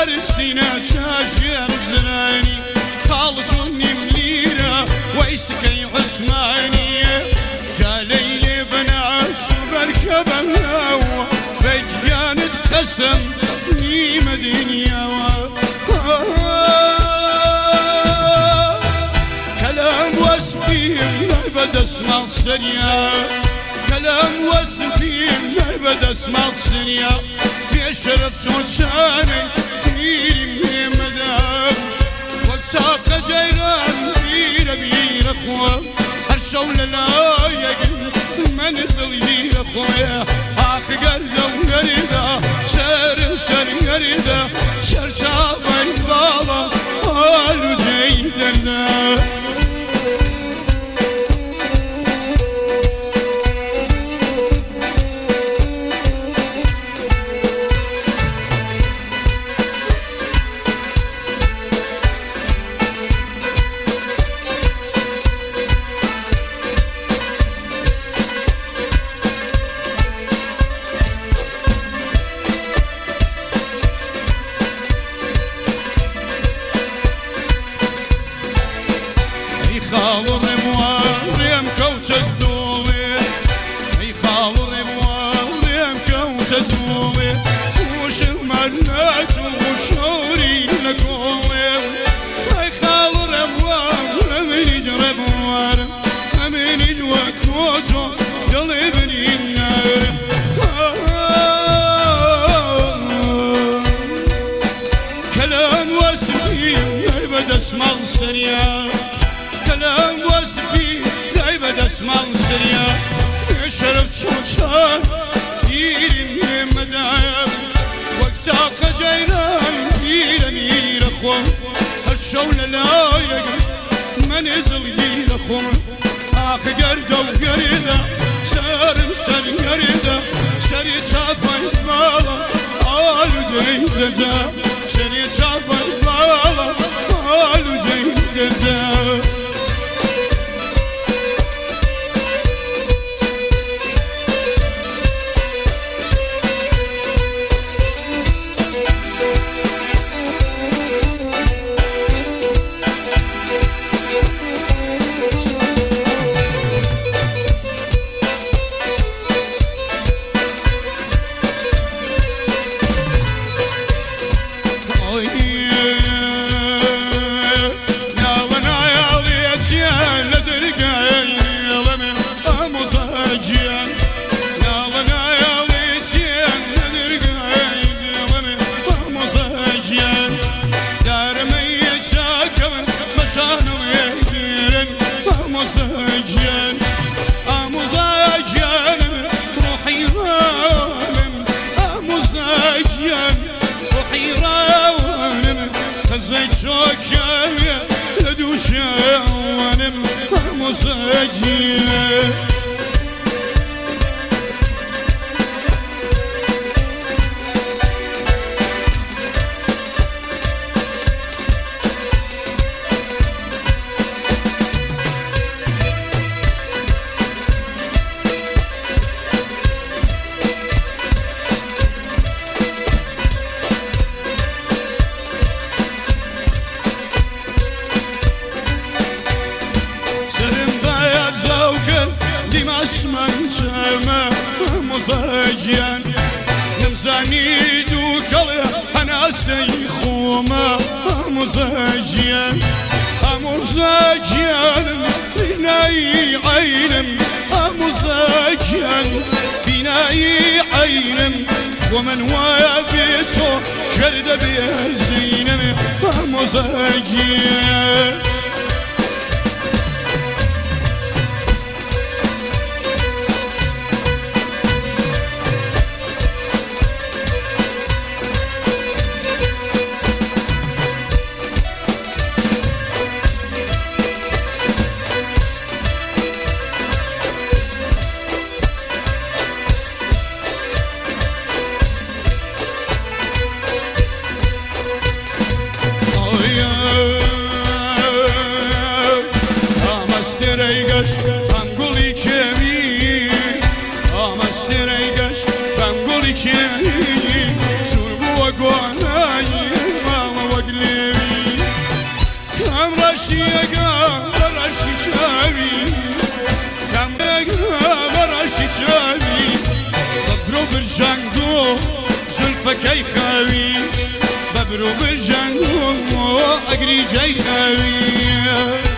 سینە تاژێر زرانی خاڵجون نیم لیرە وەیسکەی عوسمانیە جالەی لێ بەناش بەرکە بەناوە بەگیانت قەسەم نیمە دنیاوە کەلام وەسفیم لای بەدەسماڵ سەریا کەلام وەسفیم لای بەدەسماڵ سەریا بێشەرەف چۆن شانەی پیریم نێمەدا وەک تاقە جەیران بیرە بیرە خۆ هەر شەو لە لایەگن منزڵ بیرە خۆیە ئاخە گەردە و گەریدا شەرم شەر گەریدا شەرچاوەی باڵە ئالوجەی دەردا خاڵڕێم وارێم کەوتە دوڵێ ئەی خاڵڕێم وارێم کەوتە دوڵێ وشم مەرنەت و شەوری لە کۆڵێ ئەی خاڵڕێم وارە منیش ڕێم وارم ئەمێنیش وەک کۆچۆ دڵێ بنین نارم کەلام وەسفیم لای بەدەسماڵ سەریا كلام واسبي دايما دسمال سريا شرف شوشان يرمي مدايا وقتاق جيران يرمي رخوم الشولة لا يقل منزل يرخوم آخ قرده وقرده سارم سر قرده سري شافي بالا آلو جين زرزا سري شافي بالا آلو جين زرزا زيت شوكاية لدوشة وانا مزاجية اسمان شما مزاجيان نمزاني دوكالي انا سيخوما مزاجيان مزاجيان بناي عينم مزاجيان بناي عينم ومن وافيته شرد بيزينم مزاجيان Sürbu ve guanayı بجنگو زلفکی خاوی ببرو بجنگو اگری جای خاوی